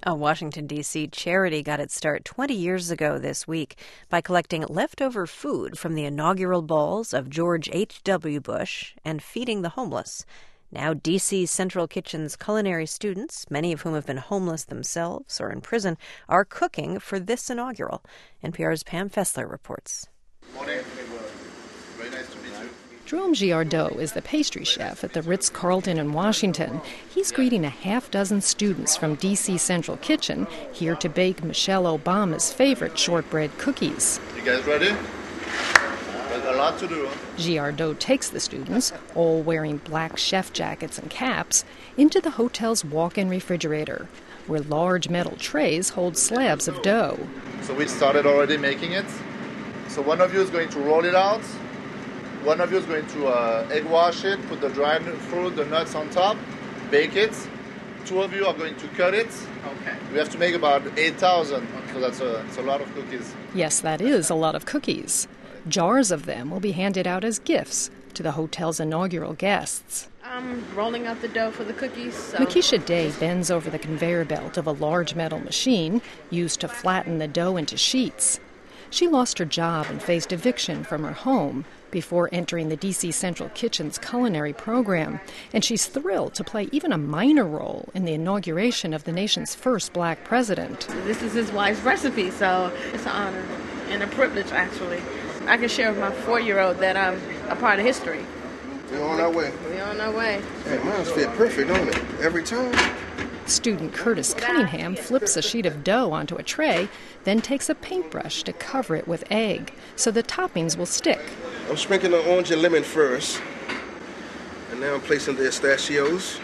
A Washington, D.C. charity got its start 20 years ago this week by collecting leftover food from the inaugural balls of George H.W. Bush and feeding the homeless. Now D.C. Central Kitchen's culinary students, many of whom have been homeless themselves or in prison, are cooking for this inaugural. NPR's Pam Fessler reports. Morning. Very nice to meet you. Jerome Giardeau is the pastry chef at the Ritz-Carlton in Washington. He's greeting a half-dozen students from D.C. Central Kitchen here to bake Michelle Obama's favorite shortbread cookies. You guys ready? There's a lot to do. Giardeau takes the students, all wearing black chef jackets and caps, into the hotel's walk-in refrigerator, where large metal trays hold slabs of dough. So we started already making it. So one of you is going to roll it out. One of you is going to egg wash it, put the dried fruit, the nuts on top, bake it. Two of you are going to cut it. Okay. We have to make about 8,000, so that's a lot of cookies. Yes, that is a lot of cookies. Jars of them will be handed out as gifts to the hotel's inaugural guests. I'm rolling out the dough for the cookies. So. Makisha Day bends over the conveyor belt of a large metal machine used to flatten the dough into sheets. She lost her job and faced eviction from her home before entering the D.C. Central Kitchen's culinary program, and she's thrilled to play even a minor role in the inauguration of the nation's first black president. This is his wife's recipe, so it's an honor and a privilege, actually. I can share with my 4-year-old that I'm a part of history. We're on our way. We're on our way. Hey, mine's fit perfect, don't it? Every time. Student Curtis Cunningham flips a sheet of dough onto a tray, then takes a paintbrush to cover it with egg so the toppings will stick. I'm sprinkling the orange and lemon first, and now I'm placing the pistachios.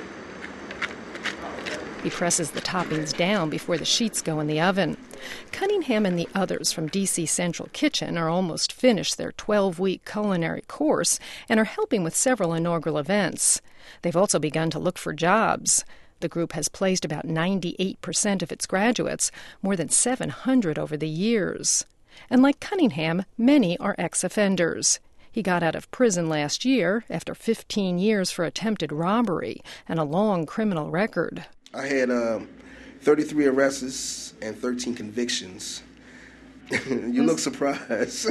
He presses the toppings down before the sheets go in the oven. Cunningham and the others from D.C. Central Kitchen are almost finished their 12-week culinary course and are helping with several inaugural events. They've also begun to look for jobs. The group has placed about 98% of its graduates, more than 700 over the years. And like Cunningham, many are ex-offenders. He got out of prison last year after 15 years for attempted robbery and a long criminal record. I had 33 arrests and 13 convictions. You look surprised.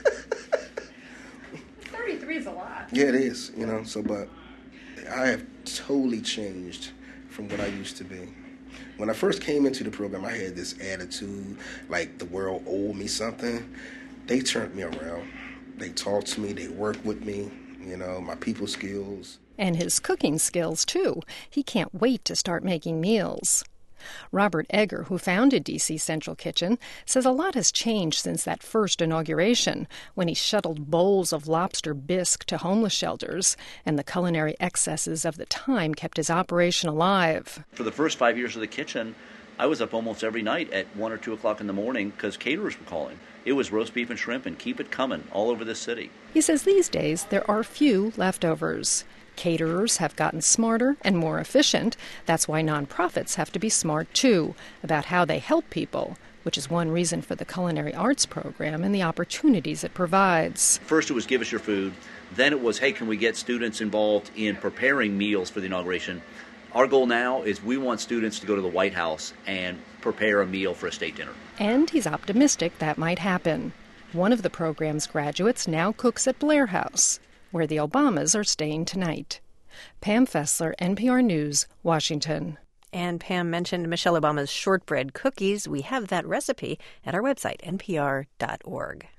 33 is a lot. Yeah, it is, but I have totally changed from what I used to be. When I first came into the program, I had this attitude like the world owed me something. They turned me around. They talked to me, they worked with me, my people skills. And his cooking skills, too. He can't wait to start making meals. Robert Egger, who founded D.C. Central Kitchen, says a lot has changed since that first inauguration, when he shuttled bowls of lobster bisque to homeless shelters, and the culinary excesses of the time kept his operation alive. For the first 5 years of the kitchen, I was up almost every night at 1 or 2 o'clock in the morning because caterers were calling. It was roast beef and shrimp and keep it coming all over the city. He says these days there are few leftovers. Caterers have gotten smarter and more efficient. That's why nonprofits have to be smart, too, about how they help people, which is one reason for the culinary arts program and the opportunities it provides. First it was give us your food. Then it was, hey, can we get students involved in preparing meals for the inauguration? Our goal now is we want students to go to the White House and prepare a meal for a state dinner. And he's optimistic that might happen. One of the program's graduates now cooks at Blair House, where the Obamas are staying tonight. Pam Fessler, NPR News, Washington. And Pam mentioned Michelle Obama's shortbread cookies. We have that recipe at our website, npr.org.